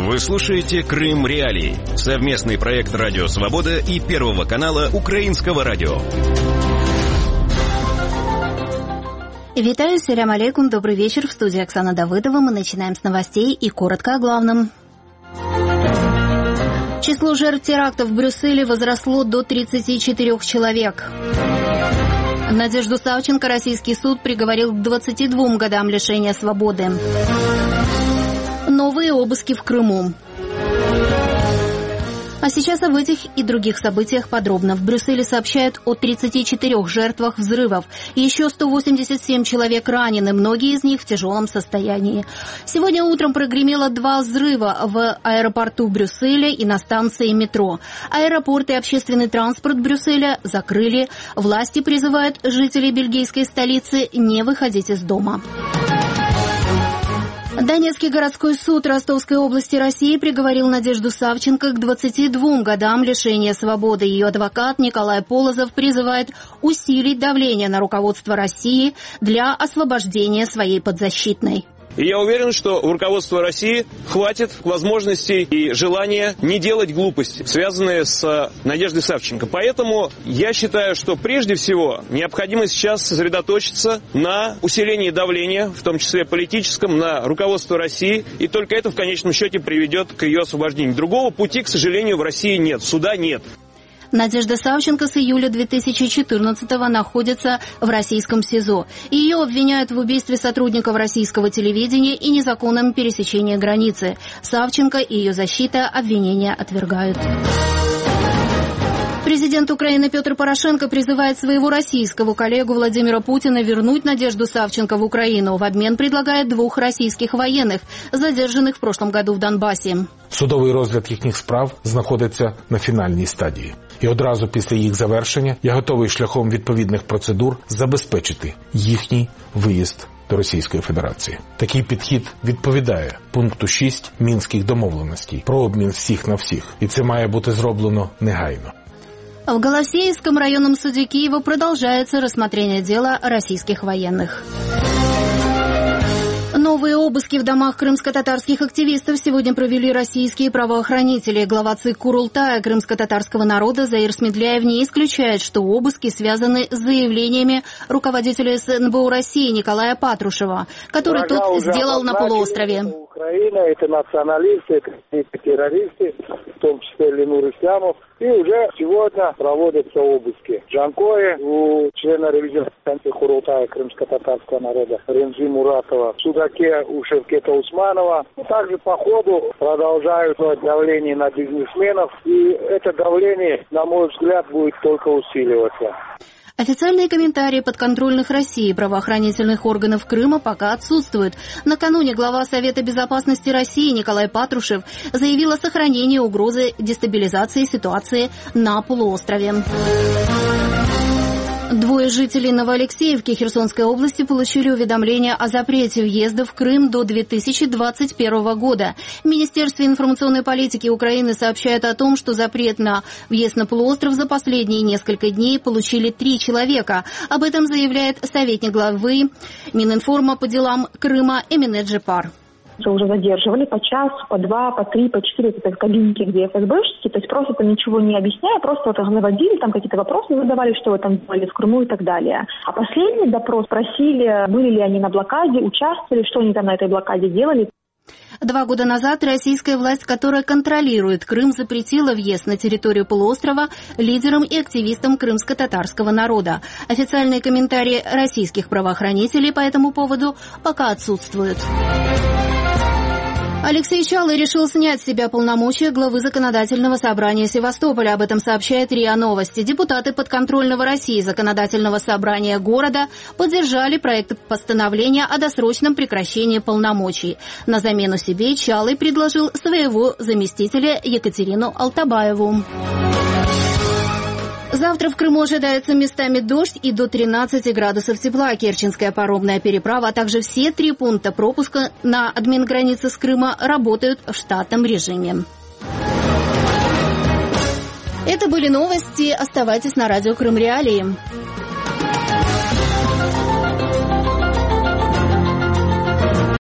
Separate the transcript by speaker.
Speaker 1: Вы слушаете «Крым Реалии» — совместный проект «Радио Свобода» и Первого канала Украинского радио.
Speaker 2: Витаю, салям алейкум, добрый вечер. В студии Оксана Давыдова. Мы начинаем с новостей и коротко о главном. Число жертв терактов в Брюсселе возросло до 34 человек. Надежду Савченко российский суд приговорил к 22 годам лишения свободы. Новые обыски в Крыму. А сейчас об этих и других событиях подробно. В Брюсселе сообщают о 34 жертвах взрывов. Еще 187 человек ранены, многие из них в тяжелом состоянии. Сегодня утром прогремело 2 взрыва в аэропорту Брюсселя и на станции метро. Аэропорт и общественный транспорт Брюсселя закрыли. Власти призывают жителей бельгийской столицы не выходить из дома. Донецкий городской суд Ростовской области России приговорил Надежду Савченко к 22 годам лишения свободы. Ее адвокат Николай Полозов призывает усилить давление на руководство России для освобождения своей подзащитной.
Speaker 3: И я уверен, что у руководства России хватит возможностей и желания не делать глупости, связанные с Надеждой Савченко. Поэтому я считаю, что прежде всего необходимо сейчас сосредоточиться на усилении давления, в том числе политическом, на руководство России. И только это в конечном счете приведет к ее освобождению. Другого пути, к сожалению, в России нет, суда нет.
Speaker 2: Надежда Савченко с июля 2014-го находится в российском СИЗО. Ее обвиняют в убийстве сотрудников российского телевидения и незаконном пересечении границы. Савченко и ее защита обвинения отвергают. Президент Украины Петр Порошенко призывает своего российского коллегу Владимира Путина вернуть Надежду Савченко в Украину. В обмен предлагает 2 российских воєнних, задержаних в прошлом году в Донбасі.
Speaker 4: Судовий розгляд їхніх справ знаходиться на фінальній стадії. І одразу після їх завершення я готовий шляхом відповідних процедур забезпечити їхній виїзд до Російської Федерації. Такий підхід відповідає пункту 6 Мінських домовленостей про обмін всіх на всіх. І це має бути зроблено негайно.
Speaker 2: В Голосеевском районном суде Киева продолжается рассмотрение дела российских военных. Новые обыски в домах крымско-татарских активистов сегодня провели российские правоохранители. Глава ЦИК Курултая крымско-татарского народа Заир Смедляев не исключает, что обыски связаны с заявлениями руководителя СНБУ России Николая Патрушева, который тот сделал на полуострове.
Speaker 5: Украина – это националисты, это террористы, в том числе Ленур Ислямов. И уже сегодня проводятся обыски. В Джанкое у члена ревизионной комиссии Курултая крымско-татарского народа Ренджи Муратова, в Судаке у Шевкета Усманова. Также по ходу продолжают давление на бизнесменов. И это давление, на мой взгляд, будет только усиливаться.
Speaker 2: Официальные комментарии подконтрольных России правоохранительных органов Крыма пока отсутствуют. Накануне глава Совета безопасности России Николай Патрушев заявил о сохранении угрозы дестабилизации ситуации на полуострове. 2 жителей Новоалексеевки Херсонской области получили уведомление о запрете въезда в Крым до 2021 года. В Министерстве информационной политики Украины сообщают о том, что запрет на въезд на полуостров за последние несколько дней получили 3 человека. Об этом заявляет советник главы Мининформа по делам Крыма Эмине Джепар.
Speaker 6: Уже задерживали по часу, по 2, по 3, по 4 в кабинке, где ФСБшники, то есть просто ничего не объясняя, просто вот заводили, там какие-то вопросы задавали, что вы там делали в Крыму и так далее. А последний допрос спросили, были ли они на блокаде, участвовали, что они там на этой блокаде делали.
Speaker 2: 2 года назад российская власть, которая контролирует Крым, запретила въезд на территорию полуострова лидерам и активистам крымско-татарского народа. Официальные комментарии российских правоохранителей по этому поводу пока отсутствуют. Алексей Чалый решил снять с себя полномочия главы Законодательного собрания Севастополя. Об этом сообщает РИА Новости. Депутаты подконтрольного России Законодательного собрания города поддержали проект постановления о досрочном прекращении полномочий. На замену себе Чалый предложил своего заместителя Екатерину Алтабаеву. Завтра в Крыму ожидается местами дождь и до 13 градусов тепла. Керченская паромная переправа, а также все 3 пункта пропуска на админгранице с Крыма работают в штатном режиме. Это были новости. Оставайтесь на радио Крым Реалии.